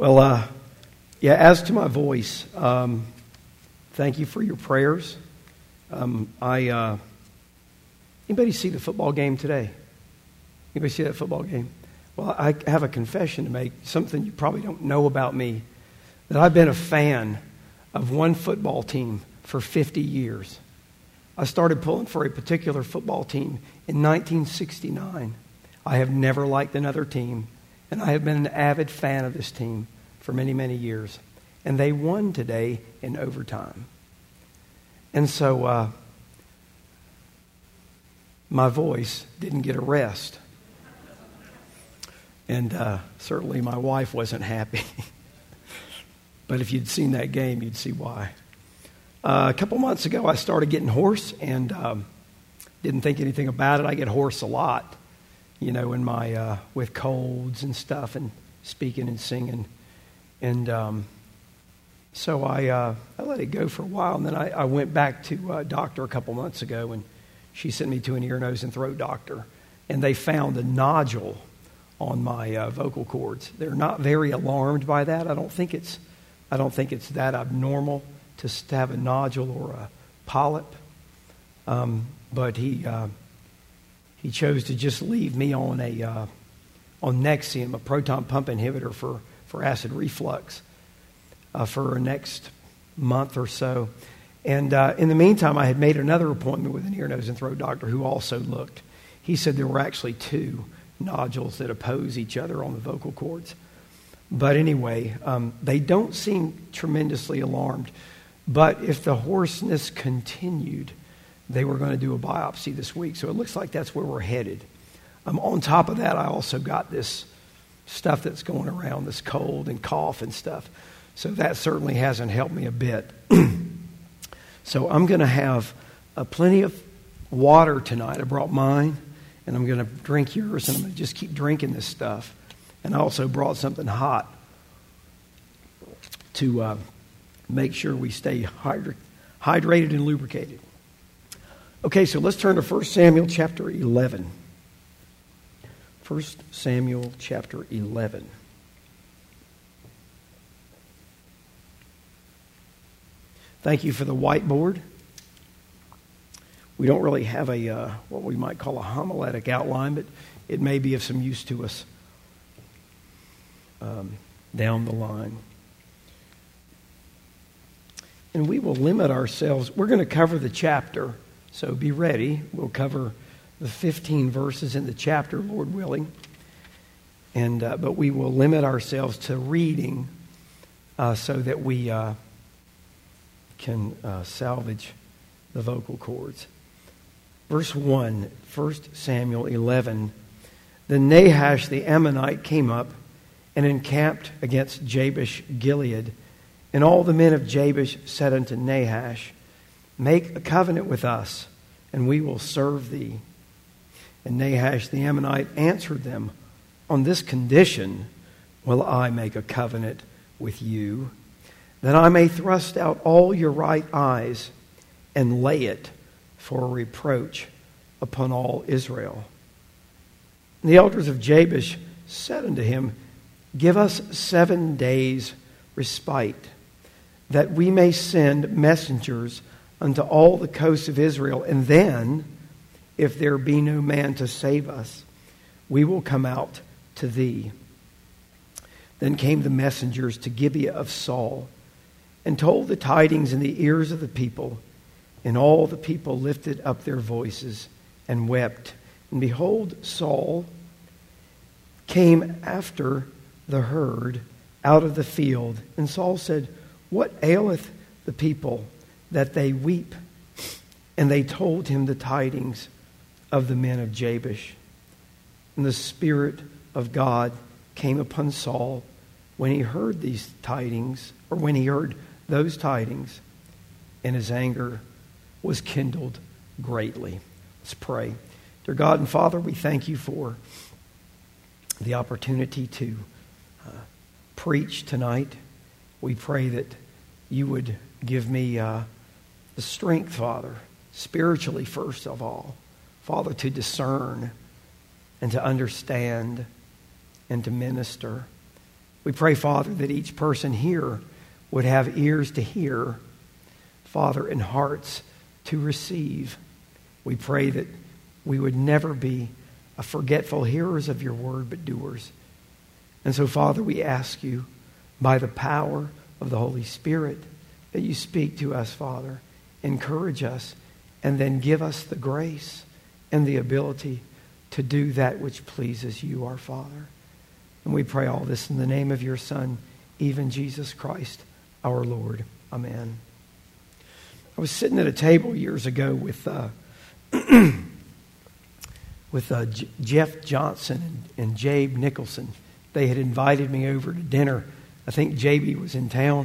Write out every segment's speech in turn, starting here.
Well, as to my voice, thank you for your prayers. Anybody see the football game today? Anybody see that football game? Well, I have a confession to make, something you probably don't know about me, that I've been a fan of one football team for 50 years. I started pulling for a particular football team in 1969. I have never liked another team, and I have been an avid fan of this team for many, many years. And they won today in overtime. And so my voice didn't get a rest. And certainly my wife wasn't happy. But if you'd seen that game, you'd see why. A couple months ago, I started getting hoarse and didn't think anything about it. I get hoarse a lot, in my with colds and stuff and speaking and singing. And so I let it go for a while. And then I went back to a doctor a couple months ago, and she sent me to an ear, nose, and throat doctor. And they found a nodule on my vocal cords. They're not very alarmed by that. I don't think it's that abnormal to have a nodule or a polyp. But he chose to just leave me on on Nexium, a proton pump inhibitor for acid reflux, for the next month or so. And in the meantime, I had made another appointment with an ear, nose, and throat doctor who also looked. He said there were actually two nodules that oppose each other on the vocal cords. But anyway, they don't seem tremendously alarmed. But if the hoarseness continued, they were going to do a biopsy this week. So it looks like that's where we're headed. On top of that, I also got this stuff that's going around, this cold and cough and stuff. So that certainly hasn't helped me a bit. So I'm going to have plenty of water tonight. I brought mine, and I'm going to drink yours, and I'm going to just keep drinking this stuff. And I also brought something hot to make sure we stay hydrated and lubricated. Okay, so let's turn to 1 Samuel chapter 11. 1 Samuel chapter 11. Thank you for the whiteboard. We don't really have a what we might call a homiletic outline, but it may be of some use to us down the line. And we will limit ourselves. We're going to cover the chapter, so be ready. We'll cover the 15 verses in the chapter, Lord willing. And but we will limit ourselves to reading so that we can salvage the vocal cords. Verse 1, 1 Samuel 11. Then Nahash the Ammonite came up and encamped against Jabesh Gilead. And all the men of Jabesh said unto Nahash, Make a covenant with us, and we will serve thee. And Nahash the Ammonite answered them, On this condition will I make a covenant with you, that I may thrust out all your right eyes and lay it for a reproach upon all Israel. And the elders of Jabesh said unto him, Give us 7 days respite, that we may send messengers unto all the coasts of Israel, and then, if there be no man to save us, we will come out to thee. Then came the messengers to Gibeah of Saul, and told the tidings in the ears of the people. And all the people lifted up their voices and wept. And behold, Saul came after the herd out of the field. And Saul said, What aileth the people that they weep? And they told him the tidings of the men of Jabesh. And the Spirit of God came upon Saul when he heard these tidings, or when he heard those tidings, and his anger was kindled greatly. Let's pray. Dear God and Father, we thank you for the opportunity to preach tonight. We pray that you would give me the strength, Father, spiritually first of all, Father, to discern and to understand and to minister. We pray, Father, that each person here would have ears to hear, Father, and hearts to receive. We pray that we would never be a forgetful hearers of your word, but doers. And so, Father, we ask you, by the power of the Holy Spirit, that you speak to us, Father, encourage us, and then give us the grace and the ability to do that which pleases you, our Father. And we pray all this in the name of your Son, even Jesus Christ, our Lord. Amen. I was sitting at a table years ago with Jeff Johnson and Jabe Nicholson. They had invited me over to dinner. I think JB was in town.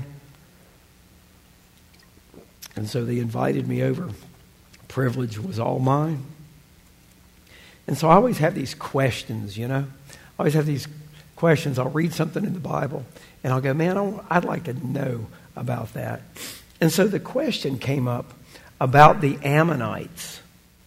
And so they invited me over. Privilege was all mine. And so I always have these questions, I always have these questions. I'll read something in the Bible, and I'll go, man, I'd like to know about that. And so the question came up about the Ammonites.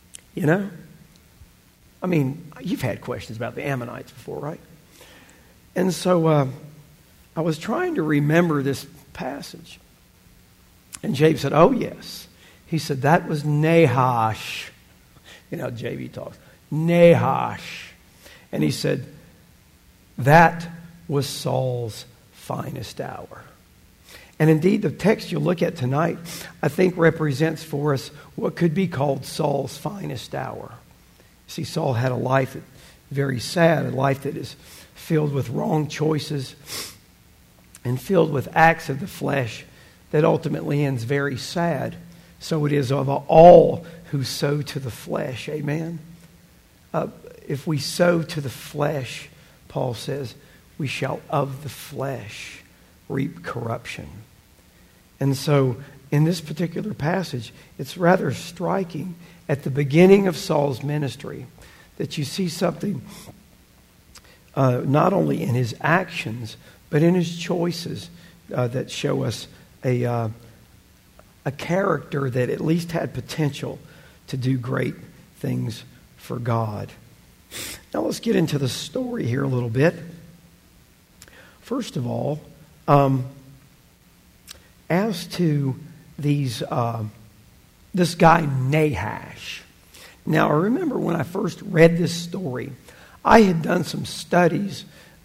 I mean, you've had questions about the Ammonites before, right? And so I was trying to remember this passage. And Jabe said, oh, yes. He said, that was Nahash. JB talks. Nahash. And he said, that was Saul's finest hour. And indeed, the text you'll look at tonight, I think, represents for us what could be called Saul's finest hour. See, Saul had a life that very sad, a life that is filled with wrong choices and filled with acts of the flesh that ultimately ends very sad. So it is of all who sow to the flesh. Amen? If we sow to the flesh, Paul says, we shall of the flesh reap corruption. And so in this particular passage, it's rather striking at the beginning of Saul's ministry that you see something not only in his actions, but in his choices that show us a character that at least had potential to do great things for God. Now let's get into the story here a little bit. First of all, as to these, this guy Nahash. Now I remember when I first read this story, I had done some studies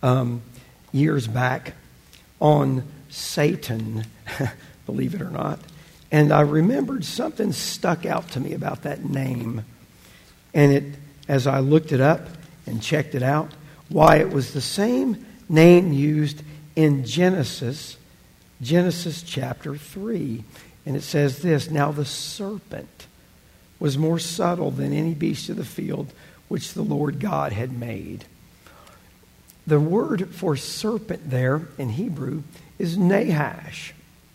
years back on Satan, believe it or not. And I remembered something stuck out to me about that name. And as I looked it up and checked it out, why it was the same name used in Genesis chapter 3. And it says this, now the serpent was more subtle than any beast of the field which the Lord God had made. The word for serpent there in Hebrew is Nahash.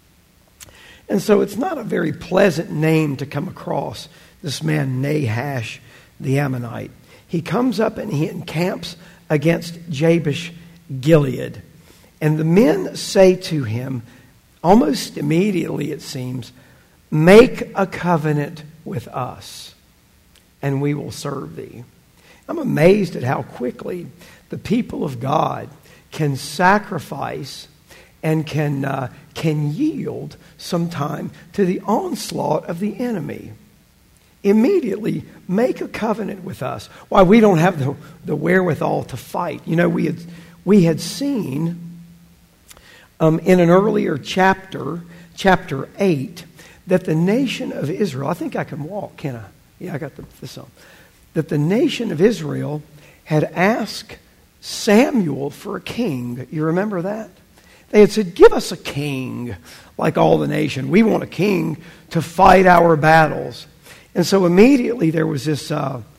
And so it's not a very pleasant name to come across, this man Nahash the Ammonite. He comes up and he encamps against Jabesh Gilead. And the men say to him, almost immediately it seems, make a covenant with us, and we will serve thee. I'm amazed at how quickly the people of God can sacrifice and can yield sometime to the onslaught of the enemy. Immediately make a covenant with us. Why, we don't have the wherewithal to fight. We had seen in an earlier chapter 8, that the nation of Israel, I think I can walk, can I? Yeah, I got this on. That the nation of Israel had asked Samuel for a king. You remember that? They had said, give us a king like all the nation. We want a king to fight our battles. And so immediately there was this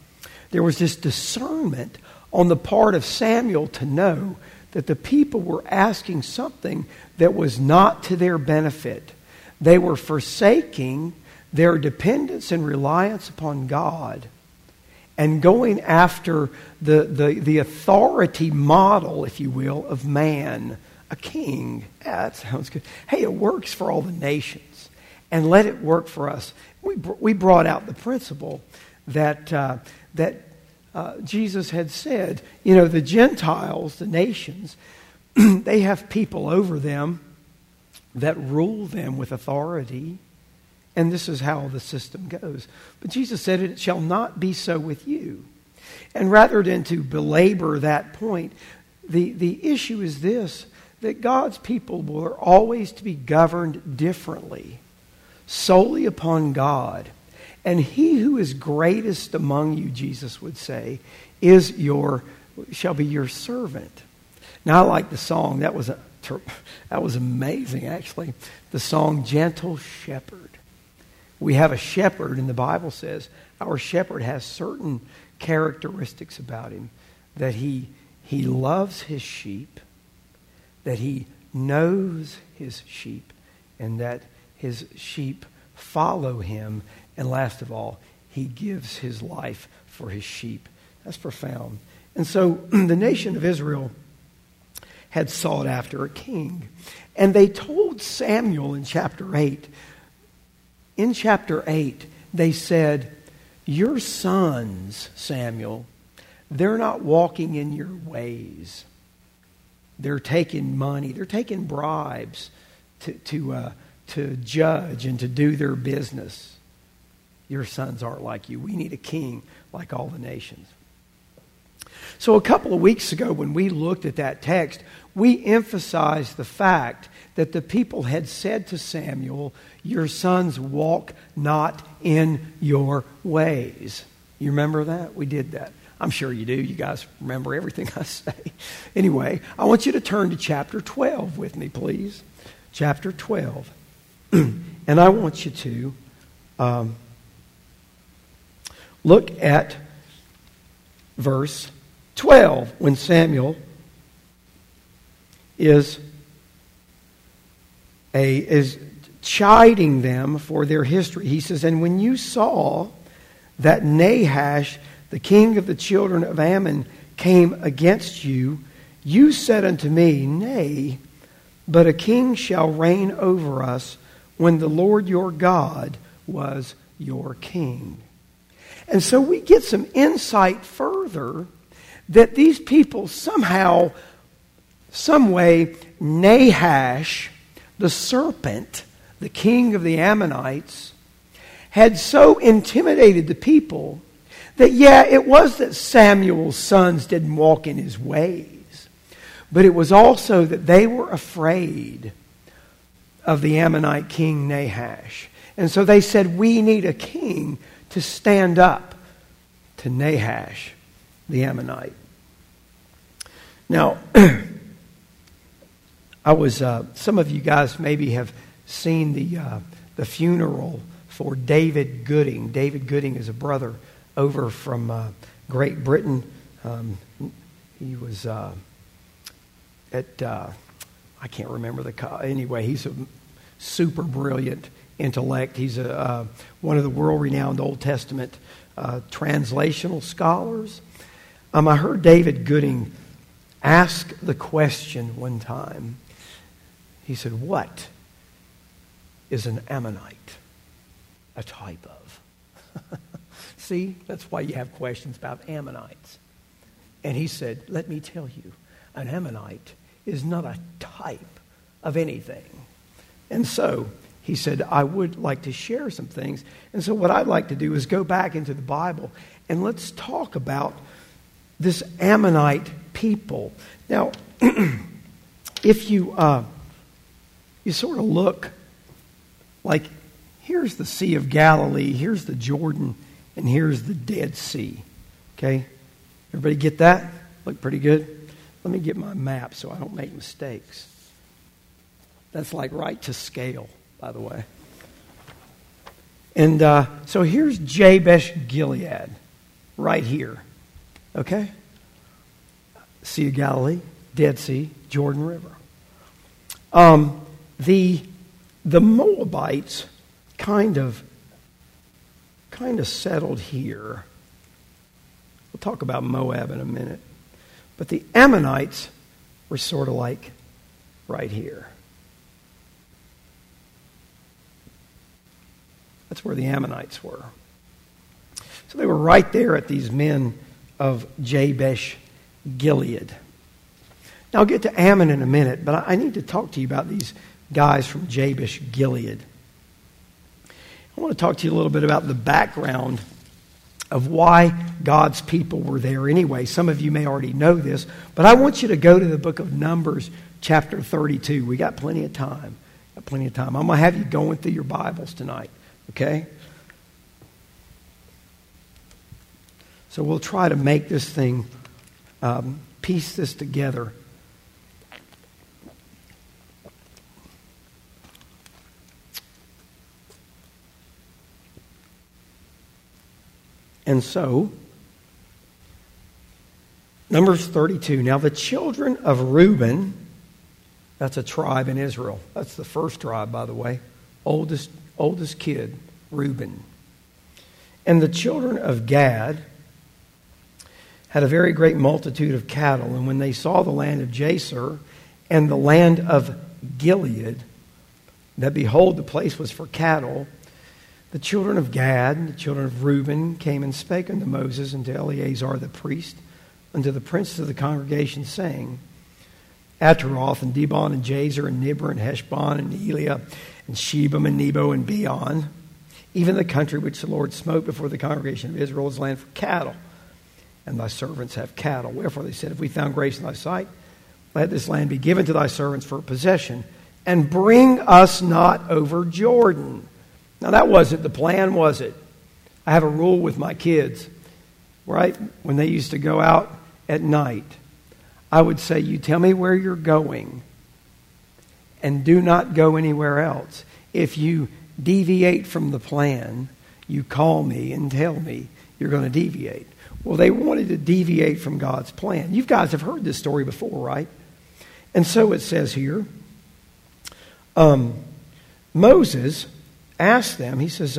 discernment on the part of Samuel to know that the people were asking something that was not to their benefit. They were forsaking their dependence and reliance upon God and going after the authority model, if you will, of man, a king. Yeah, that sounds good. Hey, it works for all the nations, and let it work for us. We brought out the principle that Jesus had said, the Gentiles, the nations, they have people over them that rule them with authority. And this is how the system goes. But Jesus said, it shall not be so with you. And rather than to belabor that point, the issue is this, that God's people were always to be governed differently, solely upon God. And he who is greatest among you, Jesus would say, shall be your servant. Now I like the song. That was amazing, actually. The song, Gentle Shepherd. We have a shepherd, and the Bible says our shepherd has certain characteristics about him, that he loves his sheep, that he knows his sheep, and that his sheep follow him, and last of all, he gives his life for his sheep. That's profound. And so the nation of Israel had sought after a king. And they told Samuel in chapter 8, they said, your sons, Samuel, they're not walking in your ways. They're taking money. They're taking bribes to judge and to do their business. Your sons aren't like you. We need a king like all the nations. So a couple of weeks ago when we looked at that text, we emphasized the fact that the people had said to Samuel, your sons walk not in your ways. You remember that? We did that. I'm sure you do. You guys remember everything I say. Anyway, I want you to turn to chapter 12 with me, please. Chapter 12. And I want you to look at verse 12 when Samuel is chiding them for their history. He says, and when you saw that Nahash, the king of the children of Ammon, came against you, you said unto me, nay, but a king shall reign over us when the Lord your God was your king. And so we get some insight further that these people somehow, some way, Nahash, the serpent, the king of the Ammonites, had so intimidated the people that, it was that Samuel's sons didn't walk in his ways, but it was also that they were afraid of the Ammonite king Nahash. And so they said, we need a king to stand up to Nahash, the Ammonite. Now, some of you guys maybe have seen the funeral for David Gooding. David Gooding is a brother over from Great Britain. He was I can't remember anyway, he's a super brilliant intellect. He's one of the world-renowned Old Testament translational scholars. I heard David Gooding ask the question one time. He said, what is an Ammonite a type of? See, that's why you have questions about Ammonites. And he said, let me tell you, an Ammonite is not a type of anything. And so he said, I would like to share some things. And so what I'd like to do is go back into the Bible and let's talk about this Ammonite people. Now, if you sort of look, like here's the Sea of Galilee, here's the Jordan, and here's the Dead Sea. Okay? Everybody get that? Look pretty good? Let me get my map so I don't make mistakes. That's like right to scale, by the way. And so here's Jabesh Gilead, right here. Okay? Sea of Galilee, Dead Sea, Jordan River. The Moabites kind of settled here. We'll talk about Moab in a minute. But the Ammonites were sort of like right here. That's where the Ammonites were. So they were right there at these men of Jabesh Gilead. Now, I'll get to Ammon in a minute, but I need to talk to you about these guys from Jabesh Gilead. I want to talk to you a little bit about the background of why God's people were there anyway. Some of you may already know this, but I want you to go to the book of Numbers, chapter 32. We got plenty of time. I'm going to have you going through your Bibles tonight, okay? So we'll try to make this thing, piece this together. And so, Numbers 32. Now the children of Reuben, that's a tribe in Israel. That's the first tribe, by the way. Oldest kid, Reuben. And the children of Gad had a very great multitude of cattle. And when they saw the land of Jaser and the land of Gilead, that behold, the place was for cattle, the children of Gad, the children of Reuben, came and spake unto Moses and to Eleazar the priest, unto the princes of the congregation, saying, Ataroth and Dibon and Jazer and Nibber and Heshbon and Eliah and Shebam and Nebo and Beon, even the country which the Lord smote before the congregation of Israel is land for cattle, and thy servants have cattle. Wherefore they said, if we found grace in thy sight, let this land be given to thy servants for a possession, and bring us not over Jordan. Now, that wasn't the plan, was it? I have a rule with my kids, right? When they used to go out at night, I would say, you tell me where you're going and do not go anywhere else. If you deviate from the plan, you call me and tell me you're going to deviate. Well, they wanted to deviate from God's plan. You guys have heard this story before, right? And so it says here, Moses asked them, he says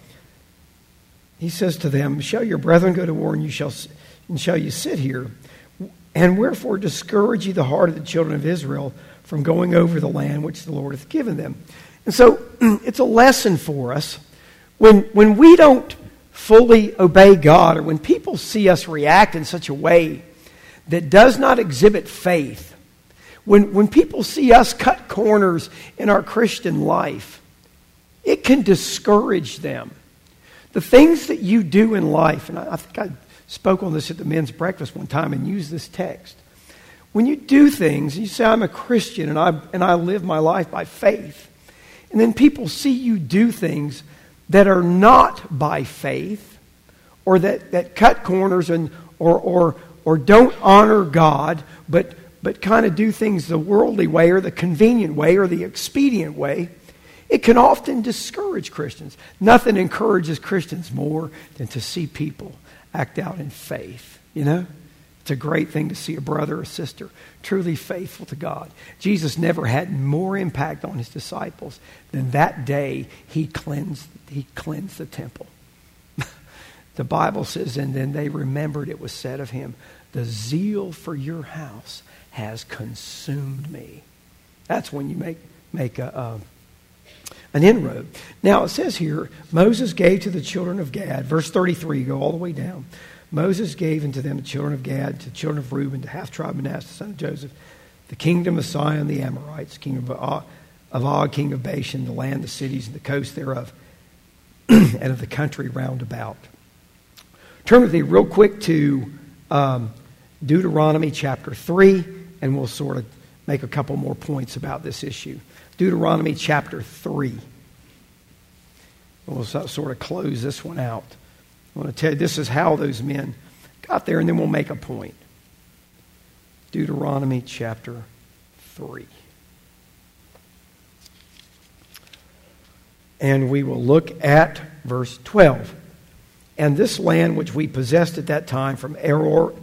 to them, shall your brethren go to war and shall you sit here? And wherefore discourage ye the heart of the children of Israel from going over the land which the Lord hath given them? And so it's a lesson for us. When we don't fully obey God, or when people see us react in such a way that does not exhibit faith, when people see us cut corners in our Christian life, it can discourage them. The things that you do in life, and I think I spoke on this at the men's breakfast one time and used this text. When you do things, you say, I'm a Christian and I live my life by faith, and then people see you do things that are not by faith, or that cut corners and or don't honor God, but kind of do things the worldly way or the convenient way or the expedient way, it can often discourage Christians. Nothing encourages Christians more than to see people act out in faith. You know? It's a great thing to see a brother or sister truly faithful to God. Jesus never had more impact on his disciples than that day he cleansed the temple. The Bible says, and then they remembered it was said of him, the zeal for your house has consumed me. That's when you make an inroad. Now it says here, Moses gave to the children of Gad, verse 33, go all the way down. Moses gave unto them the children of Gad, to the children of Reuben, to half tribe Manasseh, son of Joseph, the kingdom of Sihon, the Amorites, kingdom of Og, king of Bashan, the land, the cities, and the coast thereof, and of the country round about. Turn with me real quick to Deuteronomy chapter 3, and we'll sort of make a couple more points about this issue. Deuteronomy chapter 3. We'll sort of close this one out. I want to tell you, this is how those men got there, and then we'll make a point. Deuteronomy chapter 3. And we will look at verse 12. And this land which we possessed at that time from Aroer,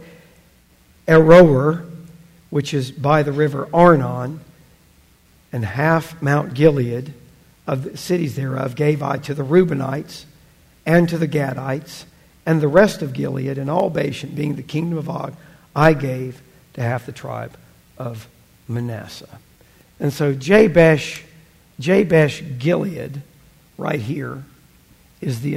which is by the river Arnon, and half Mount Gilead, of the cities thereof, gave I to the Reubenites and to the Gadites, and the rest of Gilead and all Bashan, being the kingdom of Og, I gave to half the tribe of Manasseh. And so Jabesh Gilead, right here, is the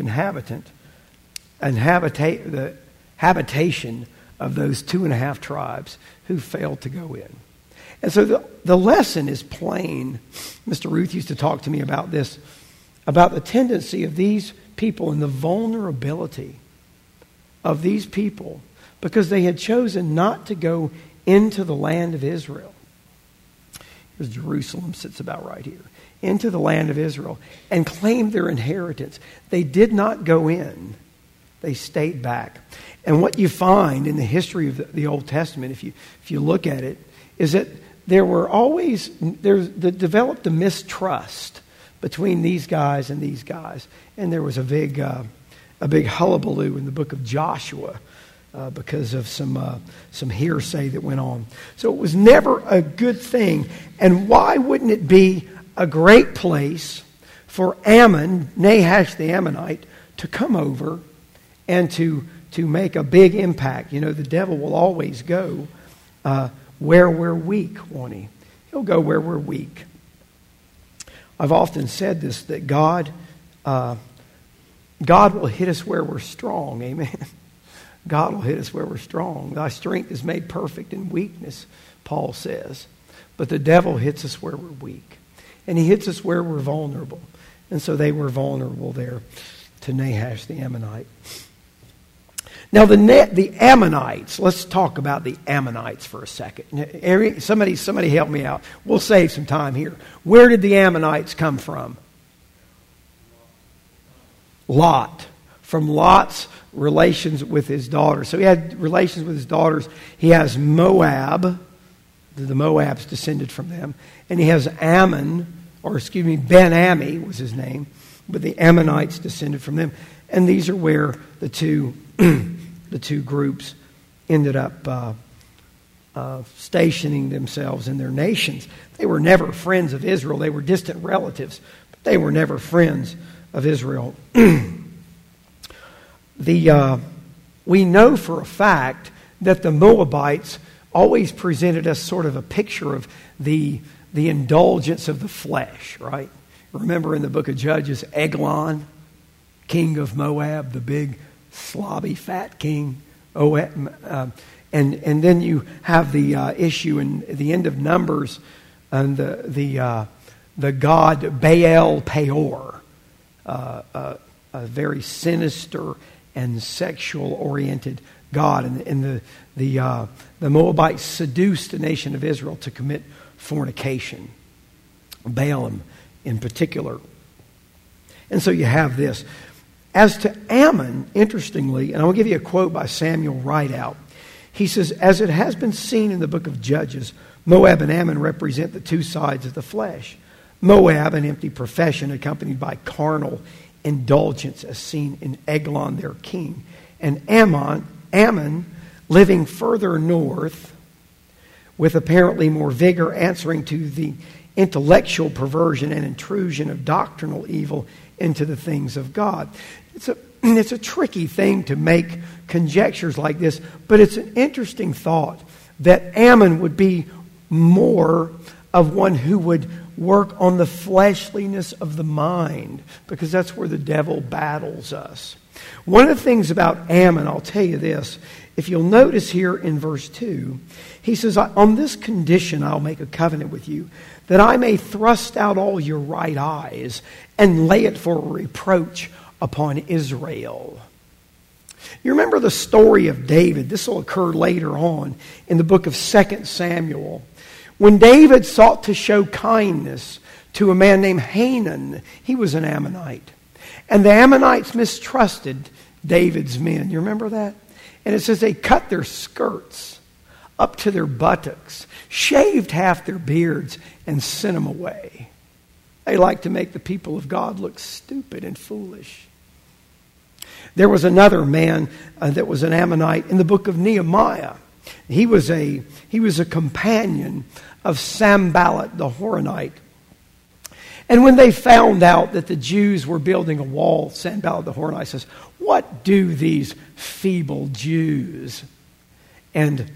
habitation of those 2.5 tribes who failed to go in. And so the lesson is plain. Mr. Ruth used to talk to me about this, about the tendency of these people and the vulnerability of these people because they had chosen not to go into the land of Israel. Here's Jerusalem, sits about right here. Into the land of Israel and claim their inheritance. They did not go in. They stayed back. And what you find in the history of the Old Testament, if you look at it, is that there developed a mistrust between these guys and these guys. And there was a big hullabaloo in the book of Joshua because of some hearsay that went on. So it was never a good thing. And why wouldn't it be a great place for Ammon, Nahash the Ammonite, to come over and to make a big impact? You know, the devil will always go where we're weak, won't he? He'll go where we're weak. I've often said this, that God will hit us where we're strong. Amen. God will hit us where we're strong. Thy strength is made perfect in weakness, Paul says. But the devil hits us where we're weak. And he hits us where we're vulnerable. And so they were vulnerable there to Nahash the Ammonite. Now the Ammonites, let's talk about the Ammonites for a second. Somebody help me out. We'll save some time here. Where did the Ammonites come from? Lot. From Lot's relations with his daughters. So he had relations with his daughters. He has Moab. The Moabs descended from them. And he has Ben-Ammi was his name. But the Ammonites descended from them. And these are where the two groups ended up stationing themselves in their nations. They were never friends of Israel. They were distant relatives. But they were never friends of Israel. We know for a fact that the Moabites always presented us sort of a picture of the indulgence of the flesh, right? Remember in the book of Judges, Eglon, king of Moab, the big slobby fat king. And then you have the issue in the end of Numbers and the god Baal Peor, a very sinister and sexual-oriented god. And the Moabites seduced the nation of Israel to commit fornication. Balaam in particular. And so you have this. As to Ammon, interestingly, and I'll give you a quote by Samuel Rideout. He says, as it has been seen in the book of Judges, Moab and Ammon represent the two sides of the flesh. Moab, an empty profession accompanied by carnal indulgence as seen in Eglon, their king. And Ammon, living further north, with apparently more vigor, answering to the intellectual perversion and intrusion of doctrinal evil into the things of God. It's a tricky thing to make conjectures like this, but it's an interesting thought that Ammon would be more of one who would work on the fleshliness of the mind, because that's where the devil battles us. One of the things about Ammon, I'll tell you this, if you'll notice here in verse 2, he says, on this condition I'll make a covenant with you, that I may thrust out all your right eyes and lay it for a reproach upon Israel. You remember the story of David. This will occur later on in the book of 2 Samuel. When David sought to show kindness to a man named Hanun, he was an Ammonite. And the Ammonites mistrusted David's men. You remember that? And it says they cut their skirts up to their buttocks, shaved half their beards, and sent them away. They like to make the people of God look stupid and foolish. There was another man that was an Ammonite in the book of Nehemiah. He was a companion of Sanballat the Horonite. And when they found out that the Jews were building a wall, Sanballat the Horonite says, "What do these feeble Jews?" And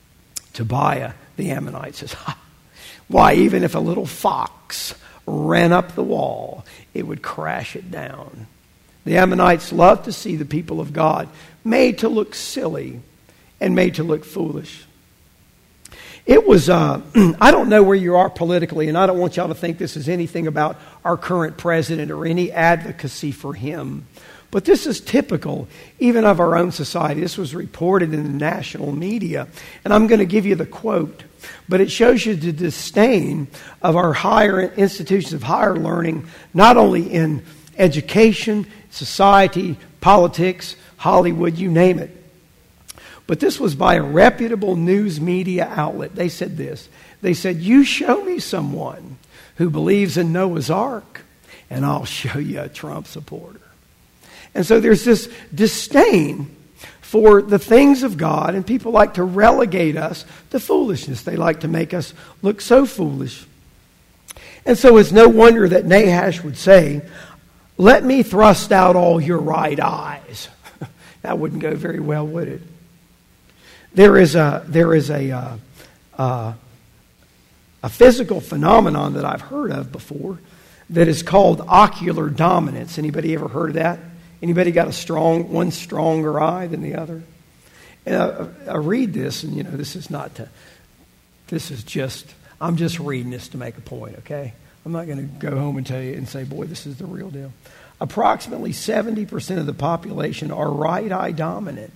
Tobiah the Ammonite says, "Why, even if a little fox ran up the wall, it would crash it down." The Ammonites loved to see the people of God made to look silly and made to look foolish. It was, I don't know where you are politically, and I don't want y'all to think this is anything about our current president or any advocacy for him. But this is typical even of our own society. This was reported in the national media. And I'm going to give you the quote. But it shows you the disdain of our higher institutions of higher learning, not only in education, society, politics, Hollywood, you name it. But this was by a reputable news media outlet. They said this. They said, you show me someone who believes in Noah's Ark, and I'll show you a Trump supporter. And so there's this disdain for the things of God, and people like to relegate us to foolishness. They like to make us look so foolish. And so it's no wonder that Nahash would say, let me thrust out all your right eyes. That wouldn't go very well, would it? There is a physical phenomenon that I've heard of before that is called ocular dominance. Anybody ever heard of that? Anybody got one stronger eye than the other? And I read this, and I'm just reading this to make a point, okay? I'm not going to go home and tell you and say, boy, this is the real deal. Approximately 70% of the population are right eye dominant.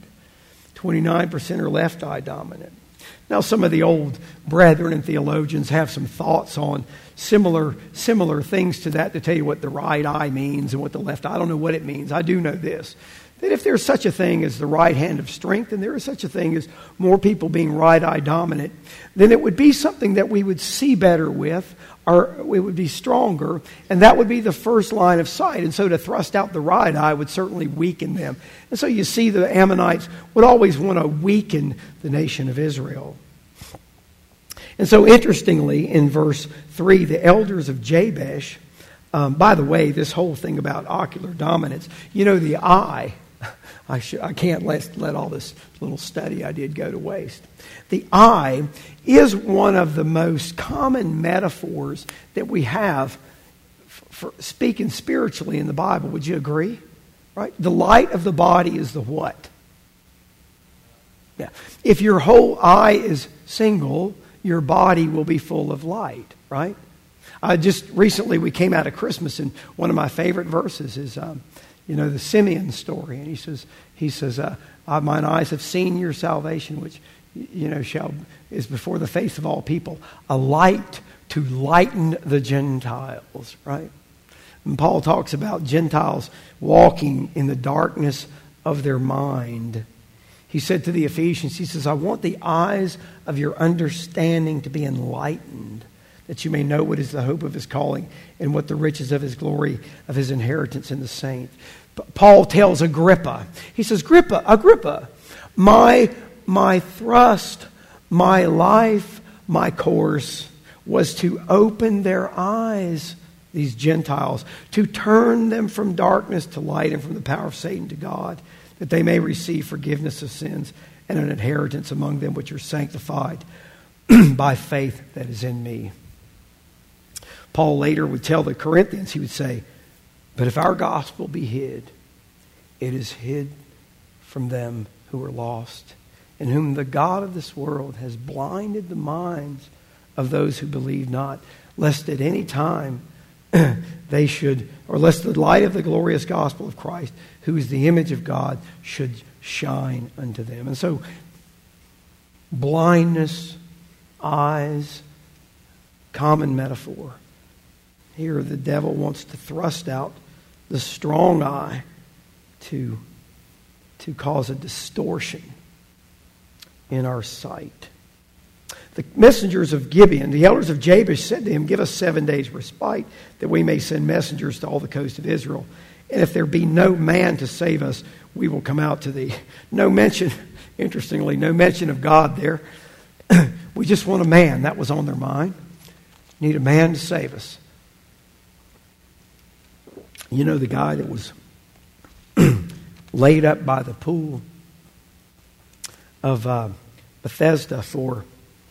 29% are left eye dominant. Now, some of the old brethren and theologians have some thoughts on similar things to that to tell you what the right eye means and what the left eye. I don't know what it means. I do know this, that if there's such a thing as the right hand of strength, and there is such a thing as more people being right eye dominant, then it would be something that we would see better with, or it would be stronger, and that would be the first line of sight. And so to thrust out the right eye would certainly weaken them. And so you see the Ammonites would always want to weaken the nation of Israel. And so interestingly, in verse 3, the elders of Jabesh, by the way, this whole thing about ocular dominance, the eye, I can't let all this little study I did go to waste. The eye is one of the most common metaphors that we have for speaking spiritually in the Bible. Would you agree? Right? The light of the body is the what? Yeah. If your whole eye is single, your body will be full of light, right? Just recently we came out of Christmas, and one of my favorite verses is the Simeon story. And he says, mine eyes have seen your salvation, which, is before the face of all people, a light to lighten the Gentiles, right? And Paul talks about Gentiles walking in the darkness of their mind. He said to the Ephesians, he says, I want the eyes of your understanding to be enlightened, that you may know what is the hope of his calling and what the riches of his glory, of his inheritance in the saints. Paul tells Agrippa, he says, Agrippa, my thrust, my life, my course was to open their eyes, these Gentiles, to turn them from darkness to light and from the power of Satan to God, that they may receive forgiveness of sins and an inheritance among them which are sanctified by faith that is in me. Paul later would tell the Corinthians, he would say, but if our gospel be hid, it is hid from them who are lost, in whom the God of this world has blinded the minds of those who believe not, lest at any time they should, or lest the light of the glorious gospel of Christ, who is the image of God, should shine unto them. And so, blindness, eyes, common metaphor. Here the devil wants to thrust out the strong eye to cause a distortion in our sight. The messengers of Gibeon, the elders of Jabesh, said to him, give us 7 days respite, that we may send messengers to all the coast of Israel. And if there be no man to save us, we will come out to thee. No mention, interestingly, no mention of God there. We just want a man. That was on their mind. Need a man to save us. You know the guy that was laid up by the pool of Bethesda for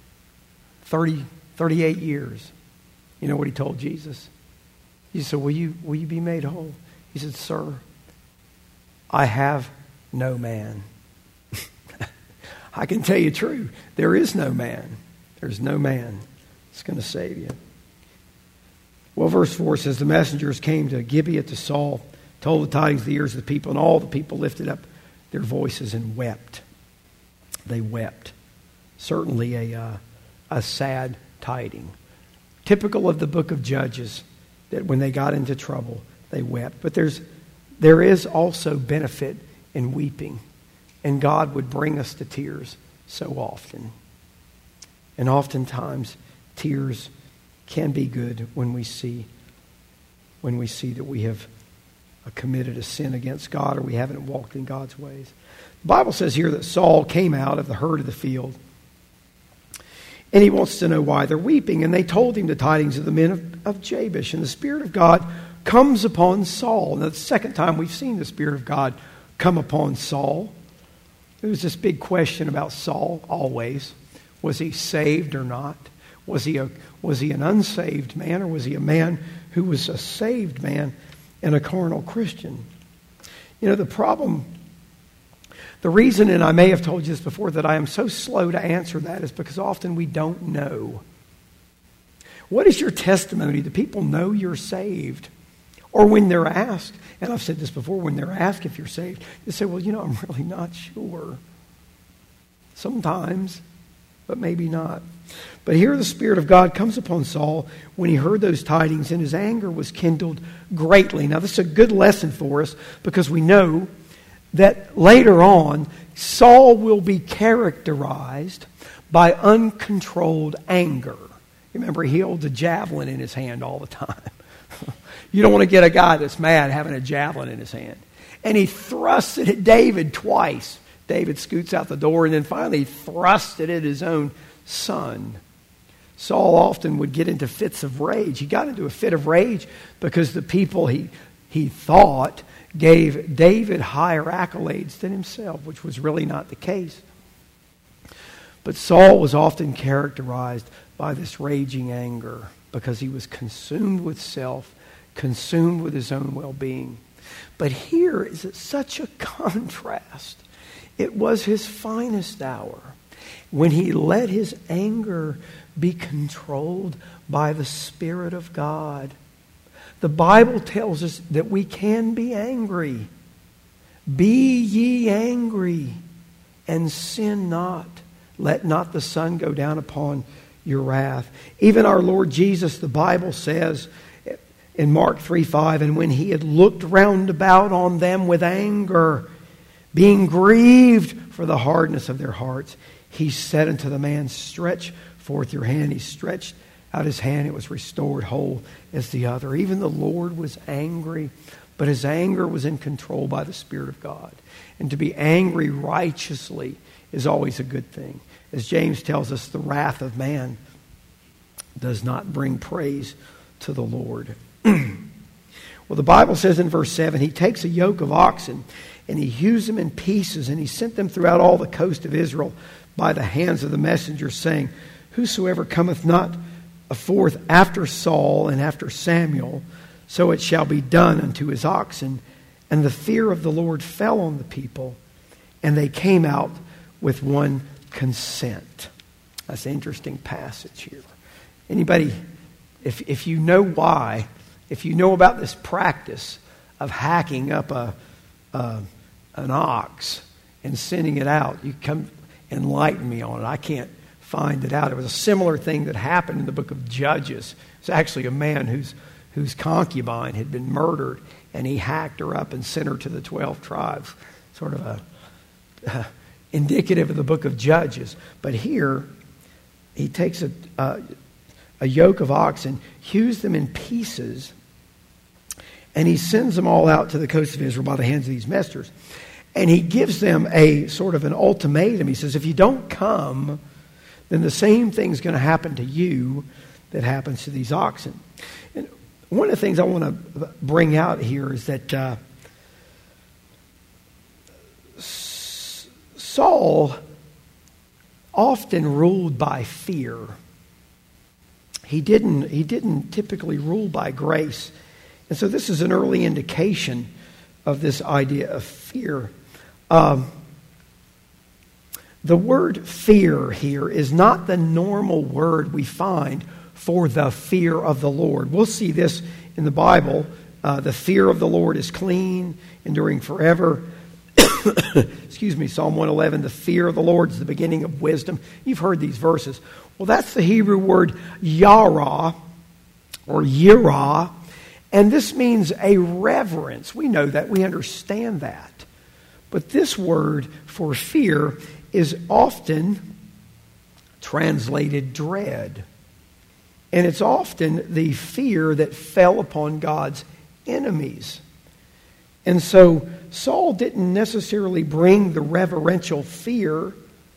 38 years. You know what he told Jesus? He said, will you be made whole? He said, sir, I have no man. I can tell you true. There is no man. There's no man that's going to save you. Well, verse 4 says, the messengers came to Gibeah to Saul, told the tidings to the ears of the people, and all the people lifted up their voices and wept. They wept. Certainly a sad tiding. Typical of the book of Judges, that when they got into trouble, they wept. But there is also benefit in weeping. And God would bring us to tears so often. And oftentimes, tears can be good when we see that we have committed a sin against God or we haven't walked in God's ways. The Bible says here that Saul came out of the herd of the field, and he wants to know why they're weeping. And they told him the tidings of the men of Jabesh. And the Spirit of God comes upon Saul. Now, the second time we've seen the Spirit of God come upon Saul. There was this big question about Saul always. Was he saved or not? Was he an unsaved man, or was he a man who was a saved man and a carnal Christian? You know, the reason, and I may have told you this before, that I am so slow to answer that is because often we don't know. What is your testimony? Do people know you're saved? Or when they're asked, and I've said this before, when they're asked if you're saved, they say, well, I'm really not sure. Sometimes, but maybe not. But here the Spirit of God comes upon Saul when he heard those tidings, and his anger was kindled greatly. Now, this is a good lesson for us, because we know that later on, Saul will be characterized by uncontrolled anger. Remember, he holds a javelin in his hand all the time. You don't want to get a guy that's mad having a javelin in his hand. And he thrusts it at David twice. David scoots out the door, and then finally he thrusts it at his own son. Saul often would get into fits of rage. He got into a fit of rage because the people he thought gave David higher accolades than himself, which was really not the case. But Saul was often characterized by this raging anger because he was consumed with self, consumed with his own well-being. But here is such a contrast. It was his finest hour when he let his anger be controlled by the Spirit of God. The Bible tells us that we can be angry. Be ye angry and sin not. Let not the sun go down upon your wrath. Even our Lord Jesus, the Bible says in Mark 3:5, and when he had looked round about on them with anger, being grieved for the hardness of their hearts, he said unto the man, stretch forth your hand. He stretched out his hand. It was restored whole as the other. Even the Lord was angry, but his anger was in control by the Spirit of God. And to be angry righteously is always a good thing. As James tells us, the wrath of man does not bring praise to the Lord. Well, the Bible says in verse 7, he takes a yoke of oxen and he hews them in pieces, and he sent them throughout all the coast of Israel by the hands of the messengers, saying, whosoever cometh not forth after Saul and after Samuel, so it shall be done unto his oxen. And the fear of the Lord fell on the people, and they came out with one consent. That's an interesting passage here. Anybody, if you know why, if you know about this practice of hacking up an ox and sending it out, you come enlighten me on it. I can't find it out. It was a similar thing that happened in the book of Judges. It's actually a man whose concubine had been murdered, and he hacked her up and sent her to the 12 tribes. Sort of a indicative of the book of Judges. But here, he takes a yoke of oxen, hews them in pieces, and he sends them all out to the coast of Israel by the hands of these messengers. And he gives them a sort of an ultimatum. He says, if you don't come, then the same thing's going to happen to you that happens to these oxen. And one of the things I want to bring out here is that Saul often ruled by fear. He didn't typically rule by grace. And so this is an early indication of this idea of fear. The word fear here is not the normal word we find for the fear of the Lord. We'll see this in the Bible. The fear of the Lord is clean, enduring forever. Excuse me, Psalm 111, the fear of the Lord is the beginning of wisdom. You've heard these verses. Well, that's the Hebrew word yara or yirah, and this means a reverence. We know that. We understand that. But this word for fear is often translated dread. And it's often the fear that fell upon God's enemies. And so Saul didn't necessarily bring the reverential fear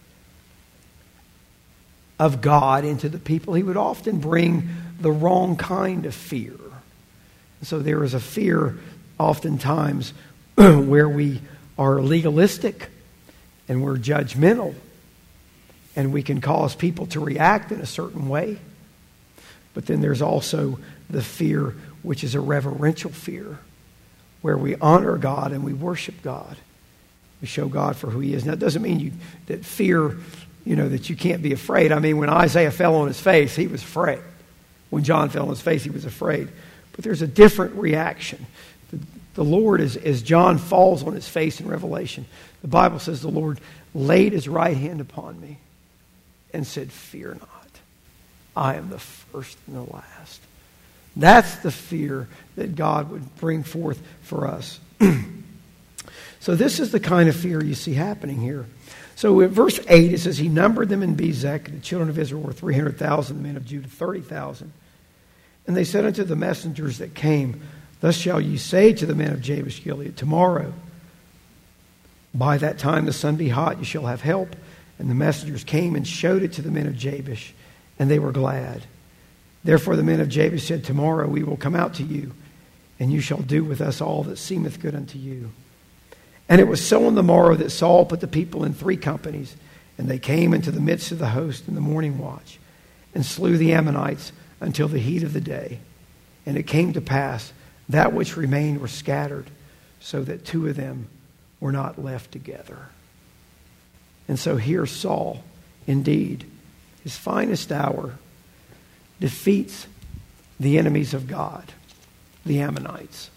of God into the people. He would often bring the wrong kind of fear. And so there is a fear oftentimes where we are legalistic and we're judgmental and we can cause people to react in a certain way. But then there's also the fear which is a reverential fear, where we honor God and we worship God. We show God for who He is. Now, it doesn't mean that fear, that you can't be afraid. I mean, when Isaiah fell on his face, he was afraid. When John fell on his face, he was afraid. But there's a different reaction. The Lord, as John falls on his face in Revelation, the Bible says the Lord laid His right hand upon me and said, "Fear not. I am the first and the last." That's the fear that God would bring forth for us. So this is the kind of fear you see happening here. So in verse 8 it says, "He numbered them in Bezek, and the children of Israel were 300,000, the men of Judah 30,000. And they said unto the messengers that came, Thus shall ye say to the men of Jabesh Gilead, Tomorrow, by that time the sun be hot, you shall have help. And the messengers came and showed it to the men of Jabesh, and they were glad. Therefore the men of Jabesh said, Tomorrow we will come out to you, and you shall do with us all that seemeth good unto you. And it was so on the morrow that Saul put the people in 3 companies, and they came into the midst of the host in the morning watch, and slew the Ammonites until the heat of the day. And it came to pass, that which remained were scattered, so that 2 of them were not left together." And so here Saul, indeed, his finest hour, defeats the enemies of God, the Ammonites.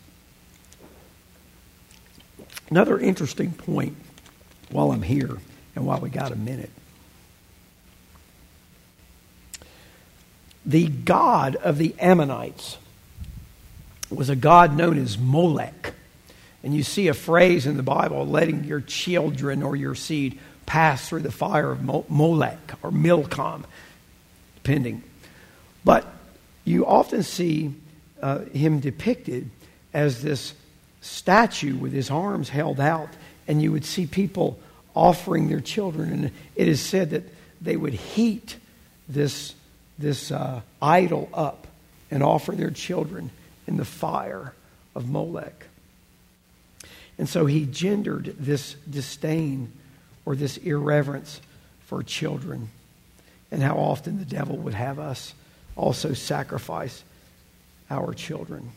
Another interesting point while I'm here and while we got a minute. The god of the Ammonites was a god known as Molech. And you see a phrase in the Bible, letting your children or your seed pass through the fire of Molech or Milcom, depending. But you often see him depicted as this statue with his arms held out, and you would see people offering their children. And it is said that they would heat this idol up and offer their children in the fire of Molech. And so he gendered this disdain or this irreverence for children, and how often the devil would have us also sacrifice our children.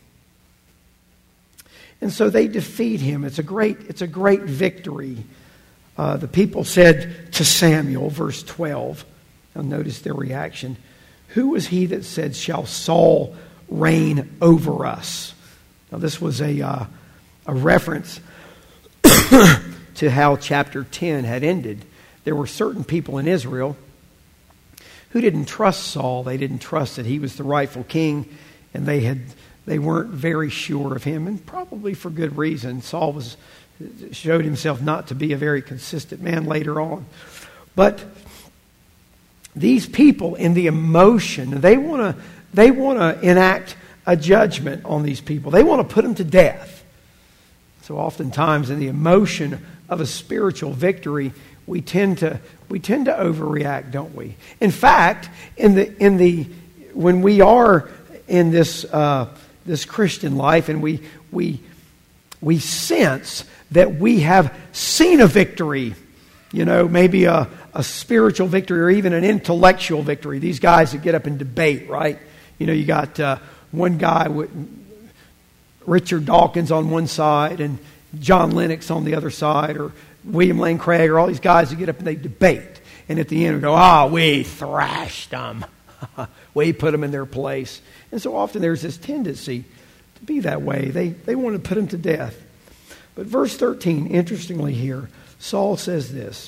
And so they defeat him. It's a great victory. The people said to Samuel, verse 12, now notice their reaction, "Who was he that said, Shall Saul reign over us?" Now this was a reference to how chapter 10 had ended. There were certain people in Israel who didn't trust Saul. They didn't trust that he was the rightful king, and they weren't very sure of him, and probably for good reason. Saul showed himself not to be a very consistent man later on. But these people, in the emotion, they want to enact a judgment on these people. They want to put them to death. So oftentimes in the emotion of a spiritual victory, we tend to overreact, don't we? In fact, when we are in this Christian life, and we sense that we have seen a victory, maybe a spiritual victory or even an intellectual victory. These guys that get up and debate, right? You got one guy with Richard Dawkins on one side and John Lennox on the other side, or William Lane Craig or all these guys who get up and they debate. And at the end we go, we thrashed them. We put them in their place. And so often there's this tendency to be that way. They want to put them to death. But verse 13, interestingly here, Saul says this.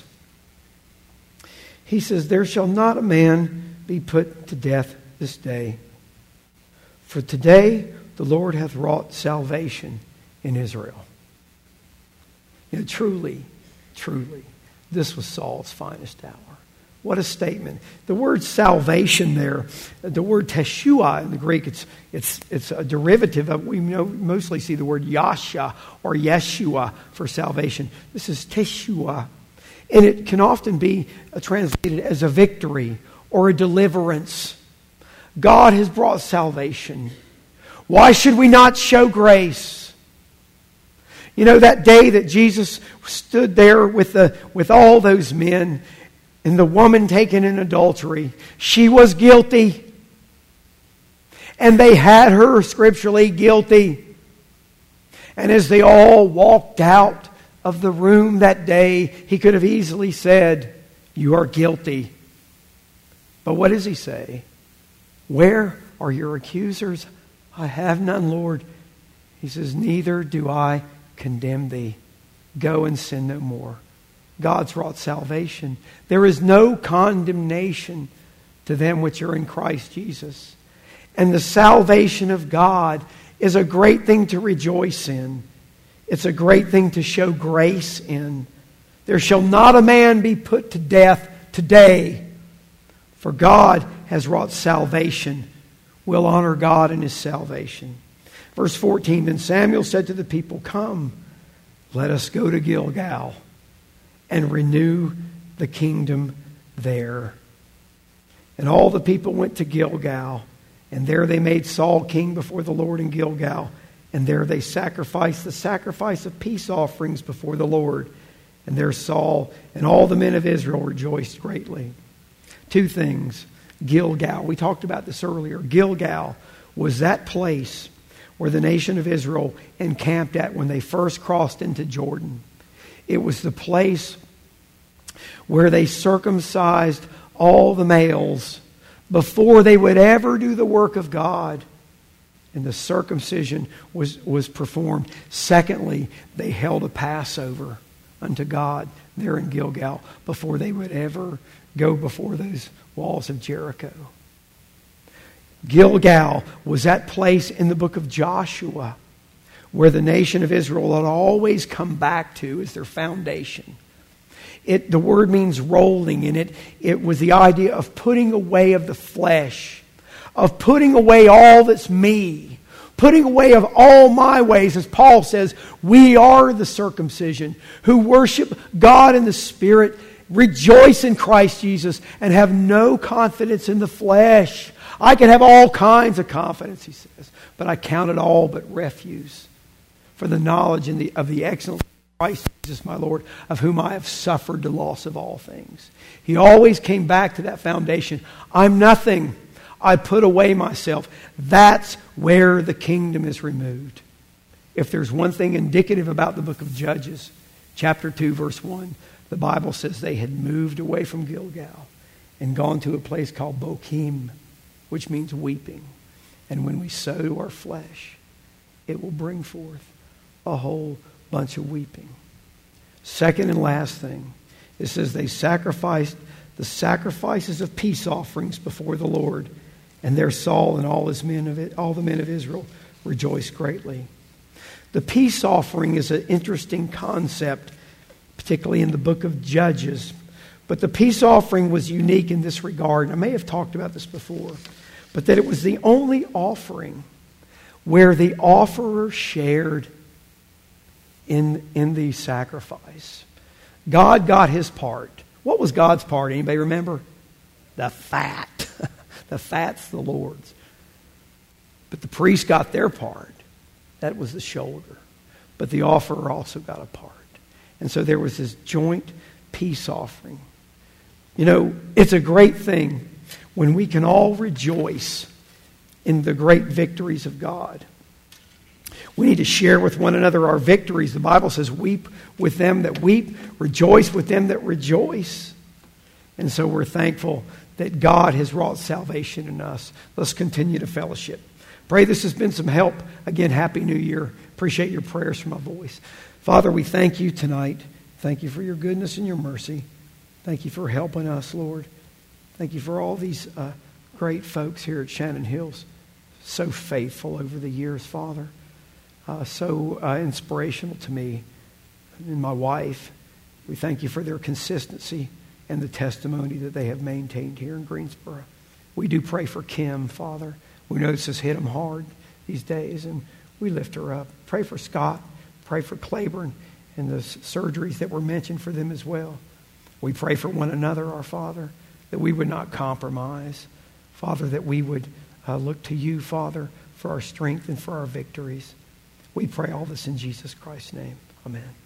He says, there shall not a man be put to death this day. For today the Lord hath wrought salvation in Israel. Truly, this was Saul's finest hour. What a statement. The word salvation there, the word teshua in the Greek, it's a derivative of, we mostly see the word Yasha or Yeshua for salvation. This is teshua. And it can often be translated as a victory or a deliverance. God has brought salvation. Why should we not show grace? That day that Jesus stood there with all those men and the woman taken in adultery, she was guilty. And they had her scripturally guilty. And as they all walked out of the room that day, he could have easily said, you are guilty. But what does he say? Where are your accusers? I have none, Lord. He says, neither do I condemn thee. Go and sin no more. God's wrought salvation. There is no condemnation to them which are in Christ Jesus. And the salvation of God is a great thing to rejoice in. It's a great thing to show grace in. There shall not a man be put to death today, for God has wrought salvation. We'll honor God in His salvation. Verse 14, then Samuel said to the people, come, let us go to Gilgal and renew the kingdom there. And all the people went to Gilgal, and there they made Saul king before the Lord in Gilgal. And there they sacrificed the sacrifice of peace offerings before the Lord. And there Saul and all the men of Israel rejoiced greatly. Two things. Gilgal. We talked about this earlier. Gilgal was that place where the nation of Israel encamped at when they first crossed into Jordan. It was the place where they circumcised all the males before they would ever do the work of God. And the circumcision was performed. Secondly, they held a Passover unto God there in Gilgal before they would ever go before those walls of Jericho. Gilgal was that place in the book of Joshua where the nation of Israel had always come back to as their foundation. The word means rolling, and it was the idea of putting away of the flesh, of putting away all that's me, putting away of all my ways. As Paul says, we are the circumcision who worship God in the Spirit, rejoice in Christ Jesus, and have no confidence in the flesh. I can have all kinds of confidence, he says, but I count it all but refuse for the knowledge of the excellence of Christ Jesus my Lord, of whom I have suffered the loss of all things. He always came back to that foundation. I'm nothing. I put away myself. That's where the kingdom is removed. If there's one thing indicative about the book of Judges, chapter 2, verse 1, the Bible says they had moved away from Gilgal and gone to a place called Bochim, which means weeping. And when we sow to our flesh, it will bring forth a whole bunch of weeping. Second and last thing, it says they sacrificed the sacrifices of peace offerings before the Lord, and there Saul and all the men of Israel rejoiced greatly. The peace offering is an interesting concept, particularly in the book of Judges. But the peace offering was unique in this regard. I may have talked about this before, but that it was the only offering where the offerer shared in the sacrifice. God got his part. What was God's part? Anybody remember? The fat. The fat's the Lord's. But the priest got their part. That was the shoulder. But the offerer also got a part. And so there was this joint peace offering. You know, it's a great thing when we can all rejoice in the great victories of God. We need to share with one another our victories. The Bible says, weep with them that weep, rejoice with them that rejoice. And so we're thankful that God has wrought salvation in us. Let's continue to fellowship. Pray this has been some help. Again, Happy New Year. Appreciate your prayers for my voice. Father, we thank you tonight. Thank you for your goodness and your mercy. Thank you for helping us, Lord. Thank you for all these great folks here at Shannon Hills. So faithful over the years, Father. So inspirational to me and my wife. We thank you for their consistency and the testimony that they have maintained here in Greensboro. We do pray for Kim, Father. We know this has hit them hard these days, and we lift her up. Pray for Scott. Pray for Claiborne and the surgeries that were mentioned for them as well. We pray for one another, our Father, that we would not compromise. Father, that we would look to you, Father, for our strength and for our victories. We pray all this in Jesus Christ's name. Amen.